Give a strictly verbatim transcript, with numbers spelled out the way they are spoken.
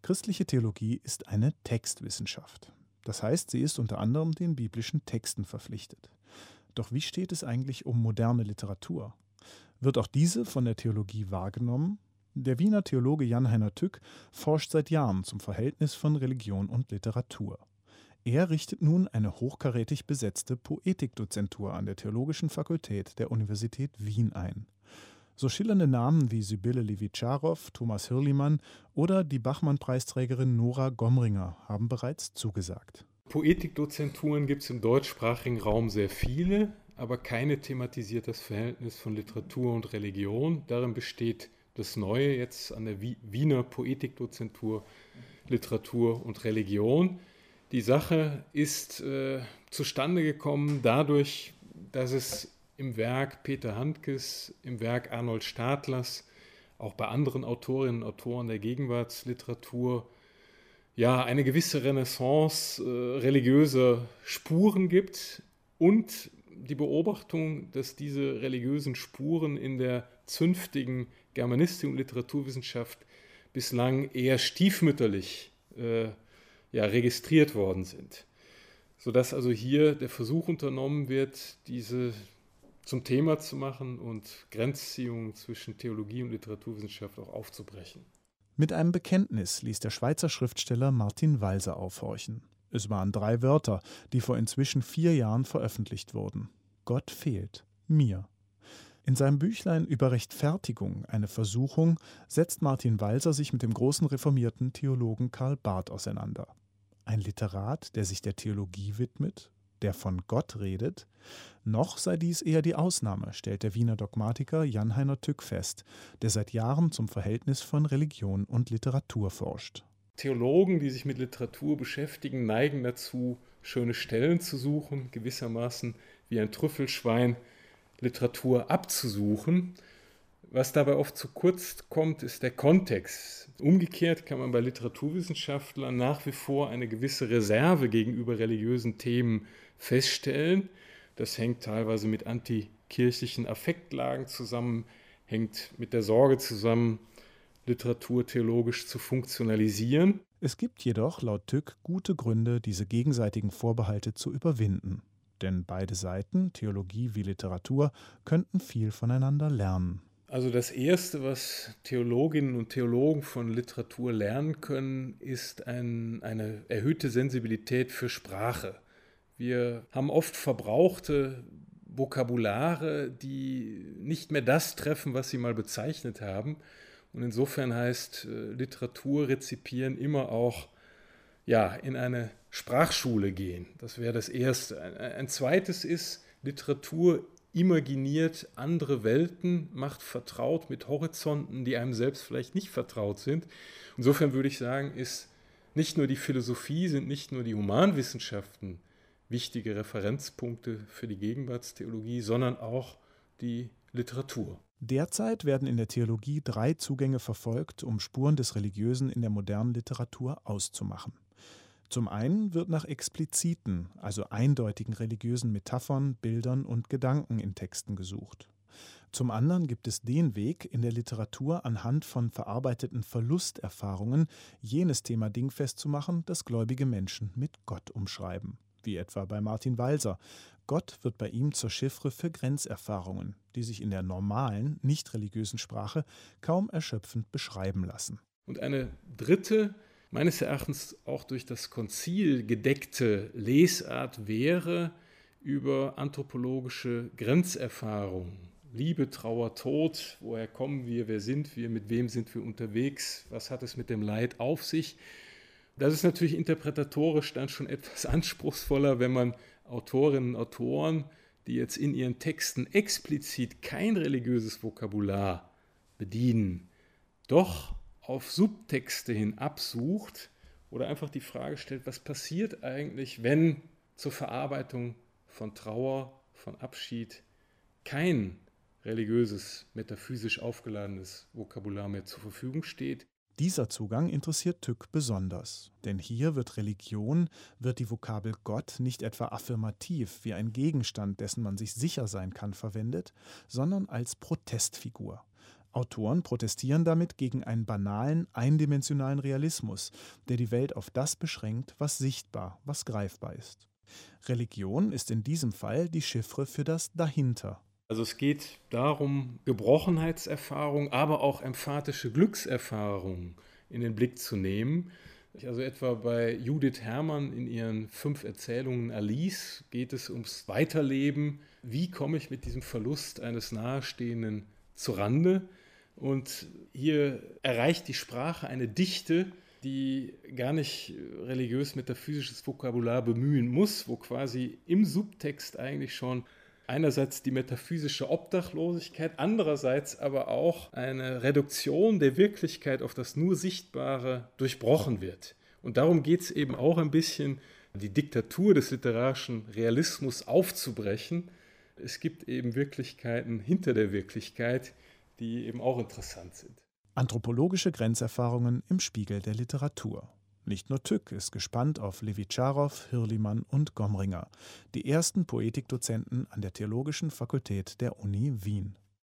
Christliche Theologie ist eine Textwissenschaft. Das heißt, sie ist unter anderem den biblischen Texten verpflichtet. Doch wie steht es eigentlich um moderne Literatur? Wird auch diese von der Theologie wahrgenommen? Der Wiener Theologe Jan-Heiner Tück forscht seit Jahren zum Verhältnis von Religion und Literatur. Er richtet nun eine hochkarätig besetzte Poetikdozentur an der Theologischen Fakultät der Universität Wien ein. So schillernde Namen wie Sibylle Levitscharow, Thomas Hürlimann oder die Bachmann-Preisträgerin Nora Gomringer haben bereits zugesagt. Poetikdozenturen gibt es im deutschsprachigen Raum sehr viele, aber keine thematisiert das Verhältnis von Literatur und Religion. Darin besteht das Neue jetzt an der Wiener Poetikdozentur Literatur und Religion. Die Sache ist äh, zustande gekommen dadurch, dass es im Werk Peter Handkes, im Werk Arnold Stadlers, auch bei anderen Autorinnen und Autoren der Gegenwartsliteratur, ja, eine gewisse Renaissance äh, religiöser Spuren gibt und die Beobachtung, dass diese religiösen Spuren in der zünftigen Germanistik und Literaturwissenschaft bislang eher stiefmütterlich äh, ja, registriert worden sind. Sodass also hier der Versuch unternommen wird, diese zum Thema zu machen und Grenzziehungen zwischen Theologie und Literaturwissenschaft auch aufzubrechen. Mit einem Bekenntnis ließ der Schweizer Schriftsteller Martin Walser aufhorchen. Es waren drei Wörter, die vor inzwischen vier Jahren veröffentlicht wurden. Gott fehlt mir. In seinem Büchlein über Rechtfertigung, eine Versuchung, setzt Martin Walser sich mit dem großen reformierten Theologen Karl Barth auseinander. Ein Literat, der sich der Theologie widmet, der von Gott redet, noch sei dies eher die Ausnahme, stellt der Wiener Dogmatiker Jan-Heiner Tück fest, der seit Jahren zum Verhältnis von Religion und Literatur forscht. Theologen, die sich mit Literatur beschäftigen, neigen dazu, schöne Stellen zu suchen, gewissermaßen wie ein Trüffelschwein Literatur abzusuchen. Was dabei oft zu kurz kommt, ist der Kontext. Umgekehrt kann man bei Literaturwissenschaftlern nach wie vor eine gewisse Reserve gegenüber religiösen Themen feststellen. Das hängt teilweise mit antikirchlichen Affektlagen zusammen, hängt mit der Sorge zusammen, Literatur theologisch zu funktionalisieren. Es gibt jedoch laut Tück gute Gründe, diese gegenseitigen Vorbehalte zu überwinden. Denn beide Seiten, Theologie wie Literatur, könnten viel voneinander lernen. Also das Erste, was Theologinnen und Theologen von Literatur lernen können, ist ein, eine erhöhte Sensibilität für Sprache. Wir haben oft verbrauchte Vokabulare, die nicht mehr das treffen, was sie mal bezeichnet haben. Und insofern heißt äh, Literatur rezipieren immer auch ja, in eine Sprachschule gehen. Das wäre das Erste. Ein, ein zweites ist, Literatur imaginiert andere Welten, macht vertraut mit Horizonten, die einem selbst vielleicht nicht vertraut sind. Insofern würde ich sagen, ist nicht nur die Philosophie, sind nicht nur die Humanwissenschaften wichtige Referenzpunkte für die Gegenwartstheologie, sondern auch die Literatur. Derzeit werden in der Theologie drei Zugänge verfolgt, um Spuren des Religiösen in der modernen Literatur auszumachen. Zum einen wird nach expliziten, also eindeutigen religiösen Metaphern, Bildern und Gedanken in Texten gesucht. Zum anderen gibt es den Weg, in der Literatur anhand von verarbeiteten Verlusterfahrungen jenes Thema dingfest zu machen, das gläubige Menschen mit Gott umschreiben, wie etwa bei Martin Walser. Gott wird bei ihm zur Chiffre für Grenzerfahrungen, die sich in der normalen, nicht religiösen Sprache kaum erschöpfend beschreiben lassen. Und eine dritte, meines Erachtens auch durch das Konzil gedeckte Lesart wäre über anthropologische Grenzerfahrungen. Liebe, Trauer, Tod, woher kommen wir, wer sind wir, mit wem sind wir unterwegs, was hat es mit dem Leid auf sich? Das ist natürlich interpretatorisch dann schon etwas anspruchsvoller, wenn man Autorinnen und Autoren, die jetzt in ihren Texten explizit kein religiöses Vokabular bedienen, doch auf Subtexte hin absucht oder einfach die Frage stellt, was passiert eigentlich, wenn zur Verarbeitung von Trauer, von Abschied kein religiöses, metaphysisch aufgeladenes Vokabular mehr zur Verfügung steht. Dieser Zugang interessiert Tück besonders, denn hier wird Religion, wird die Vokabel Gott nicht etwa affirmativ wie ein Gegenstand, dessen man sich sicher sein kann, verwendet, sondern als Protestfigur. Autoren protestieren damit gegen einen banalen, eindimensionalen Realismus, der die Welt auf das beschränkt, was sichtbar, was greifbar ist. Religion ist in diesem Fall die Chiffre für das Dahinter. Also es geht darum, Gebrochenheitserfahrungen, aber auch emphatische Glückserfahrungen in den Blick zu nehmen. Also etwa bei Judith Herrmann in ihren fünf Erzählungen Alice geht es ums Weiterleben. Wie komme ich mit diesem Verlust eines Nahestehenden zurande? Und hier erreicht die Sprache eine Dichte, die gar nicht religiös-metaphysisches Vokabular bemühen muss, wo quasi im Subtext eigentlich schon einerseits die metaphysische Obdachlosigkeit, andererseits aber auch eine Reduktion der Wirklichkeit auf das nur Sichtbare durchbrochen wird. Und darum geht es eben auch ein bisschen, die Diktatur des literarischen Realismus aufzubrechen. Es gibt eben Wirklichkeiten hinter der Wirklichkeit, die eben auch interessant sind. Anthropologische Grenzerfahrungen im Spiegel der Literatur. Nicht nur Tück ist gespannt auf Levitscharow, Hürlimann und Gomringer, die ersten Poetikdozenten an der Theologischen Fakultät der Uni Wien.